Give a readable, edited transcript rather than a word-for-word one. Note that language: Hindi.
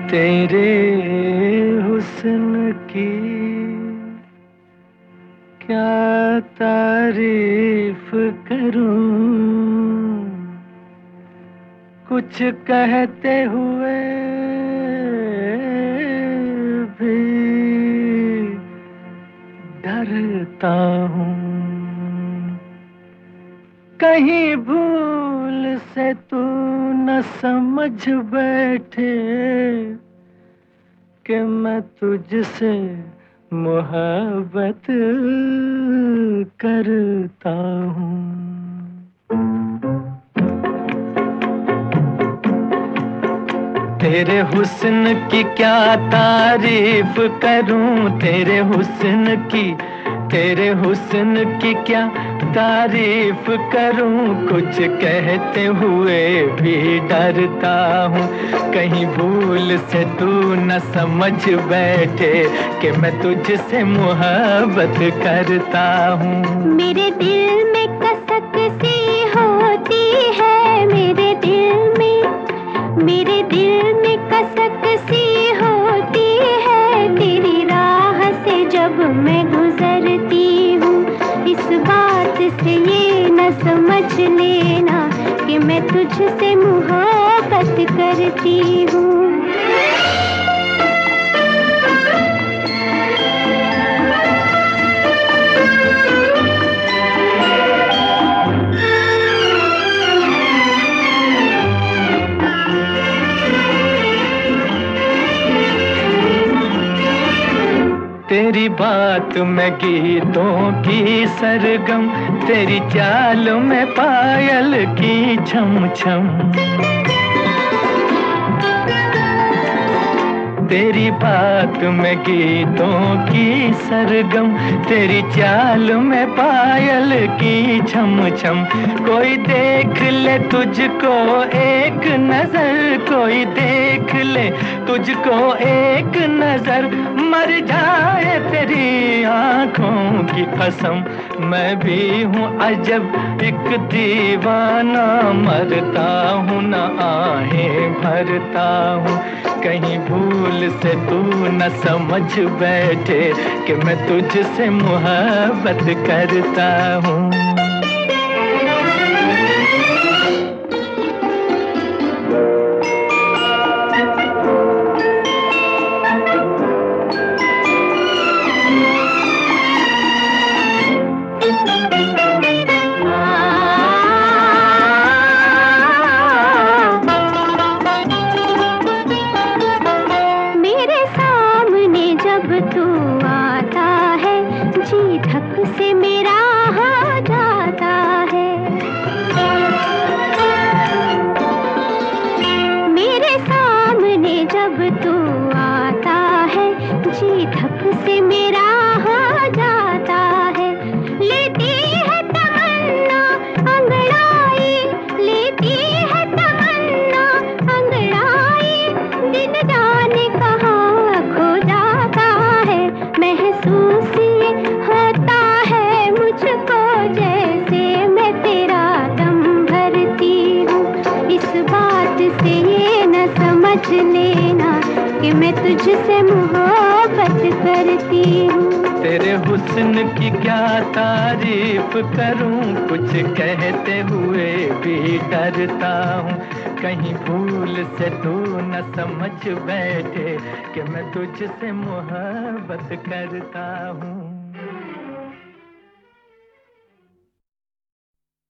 तेरे हुस्न की क्या तारीफ करूं, कुछ कहते हुए भी डरता हूँ। कहीं भूल से तू न समझ बैठे कि मैं तुझसे मोहब्बत करता हूँ। तेरे हुस्न की क्या तारीफ करूं, तेरे हुस्न की क्या तारीफ करूं, कुछ कहते हुए भी डरता हूँ। कहीं भूल से तू न समझ बैठे कि मैं तुझसे मोहब्बत करता हूँ। मेरे दिल में कसक सी होती है, मेरे दिल में कसक सी होती है, तेरी राह से जब मैं गुजरती हूँ। इस बात से ये न समझ लेना कि मैं तुझसे मोहब्बत करती हूँ। तेरी बात में गीतों की सरगम, तेरी चाल में पायल की छम छम। तेरी बात में गीतों की सरगम, तेरी चाल में पायल की छम छम। कोई देख ले तुझको एक नजर, कोई देख ले तुझको एक नजर, मर जाए तेरी आंखों की कसम। मैं भी हूँ अजब एक दीवाना, मरता हूँ न आहें भरता हूँ। कहीं भूल से तू न समझ बैठे कि मैं तुझसे मोहब्बत करता हूँ। तू आता है, जी धक से मेरा हो जाता है। मेरे सामने जब तू आता है, जी धक से मेरा हो जाता है। लेती है तमन्ना अंगड़ाई, लेती है तमन्ना अंगड़ाई, दिन जाने कहाँ खो जाता है। महसूस ये होता है मुझको जैसे मैं तेरा दम भरती हूँ। इस बात से ये न समझ लेना कि मैं तुझसे मोहब्बत करती हूँ। तेरे हुस्न की क्या तारीफ करूं, कुछ कहते हुए भी डरता हूँ। कहीं भूल से तू न समझ बैठे कि मैं तुझसे मोहब्बत करता हूँ।